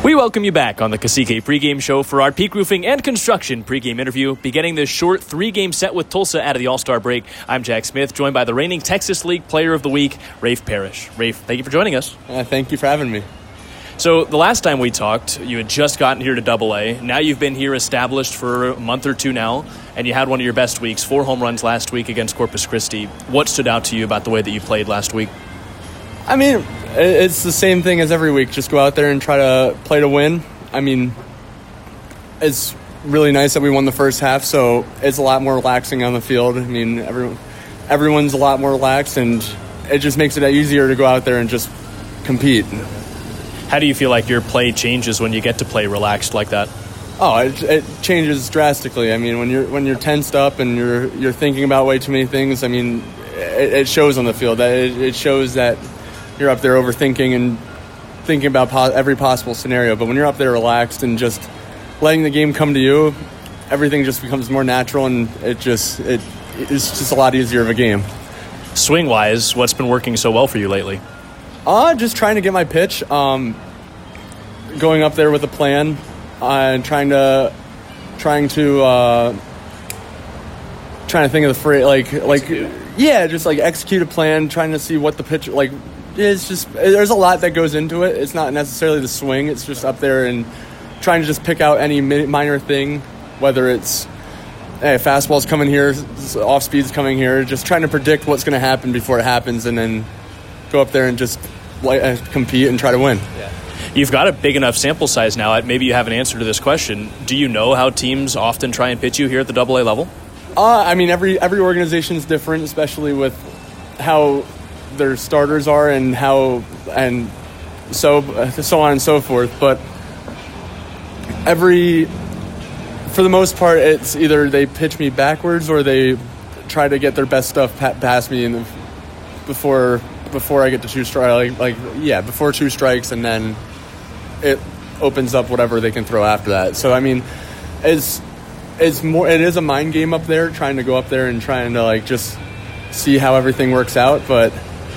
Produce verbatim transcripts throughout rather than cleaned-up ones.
We welcome you back on the Cacique pregame show for our Peak Roofing and Construction pregame interview, beginning this short three-game set with Tulsa out of the All-Star break. I'm Jack Smith, joined by the reigning Texas League Player of the Week, Rafe Parrish. Rafe, thank you for joining us. Uh, thank you for having me. So the last time we talked, you had just gotten here to Double A. Now you've been here established for a month or two now, and you had one of your best weeks, four home runs last week against Corpus Christi. What stood out to you about the way that you played last week? I mean, it's the same thing as every week. Just go out there and try to play to win. I mean, it's really nice that we won the first half, so it's a lot more relaxing on the field. I mean, everyone, everyone's a lot more relaxed, and it just makes it easier to go out there and just compete. How do you feel like your play changes when you get to play relaxed like that? Oh, it, it changes drastically. I mean, when you're when you're tensed up and you're you're thinking about way too many things, I mean, it, it shows on the field. That it, it shows that you're up there overthinking and thinking about po- every possible scenario. But when you're up there relaxed and just letting the game come to you, everything just becomes more natural, and it just it it's just a lot easier of a game. Swing-wise, what's been working so well for you lately? Uh, just trying to get my pitch, um, going up there with a plan, uh, and trying to trying to uh, trying to think of the phrase, like like yeah, just like execute a plan, trying to see what the pitch like. It's just there's a lot that goes into it. It's not necessarily the swing. It's just up there and trying to just pick out any minor thing, whether it's hey, fastball's coming here, off speed's coming here. Just trying to predict what's going to happen before it happens, and then go up there and just uh, compete and try to win. Yeah. You've got a big enough sample size now. Maybe you have an answer to this question. Do you know how teams often try and pitch you here at the Double A level? Uh, I mean, every every organization is different, especially with how their starters are and how and so so on and so forth. But every, for the most part, it's either they pitch me backwards or they try to get their best stuff past me in the, before before I get to two strikes. Like, like yeah, before two strikes, and then it opens up whatever they can throw after that. So I mean, it's it's more it is a mind game up there, trying to go up there and trying to like just see how everything works out, but.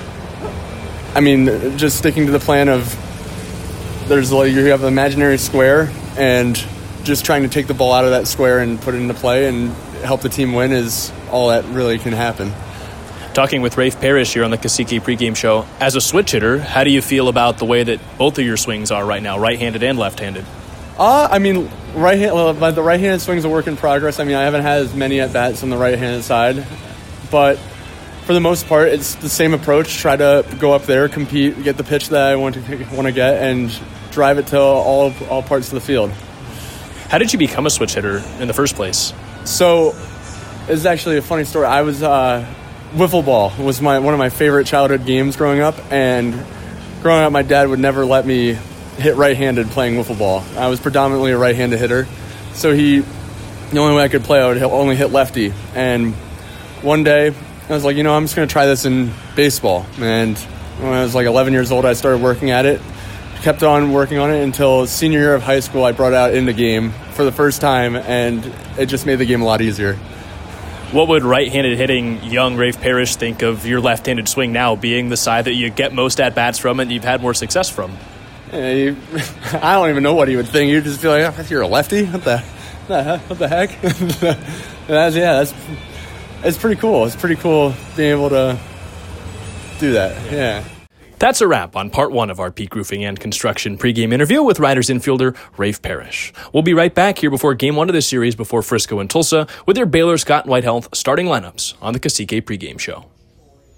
I mean, just sticking to the plan of there's like you have an imaginary square, and just trying to take the ball out of that square and put it into play and help the team win is all that really can happen. Talking with Rafe Parrish here on the Cacique pregame show. As a switch hitter, how do you feel about the way that both of your swings are right now, right-handed and left-handed? Uh, I mean, right hand. Well, the right-handed swing's a work in progress. I mean, I haven't had as many at-bats on the right-handed side, but for the most part, it's the same approach. Try to go up there, compete, get the pitch that I want to want to get, and drive it to all all parts of the field. How did you become a switch hitter in the first place? So, it's actually a funny story. I was uh, wiffle ball was my one of my favorite childhood games growing up, and growing up, my dad would never let me hit right-handed playing wiffle ball. I was predominantly a right-handed hitter, so he the only way I could play, I would only hit lefty. And one day, I was like, you know, I'm just going to try this in baseball. And when I was like eleven years old, I started working at it. Kept on working on it until senior year of high school. I brought it out in the game for the first time, and it just made the game a lot easier. What would right-handed hitting young Rafe Parrish think of your left-handed swing now, being the side that you get most at-bats from and you've had more success from? Yeah, you, I don't even know what he would think. You'd just be like, oh, you're a lefty? What the, what the heck? that's, yeah, that's... It's pretty cool. It's pretty cool being able to do that. Yeah. That's a wrap on part one of our Peak Roofing and Construction pregame interview with Riders infielder Rafe Parrish. We'll be right back here before game one of the series before Frisco and Tulsa with their Baylor Scott and White Health starting lineups on the Cacique pregame show.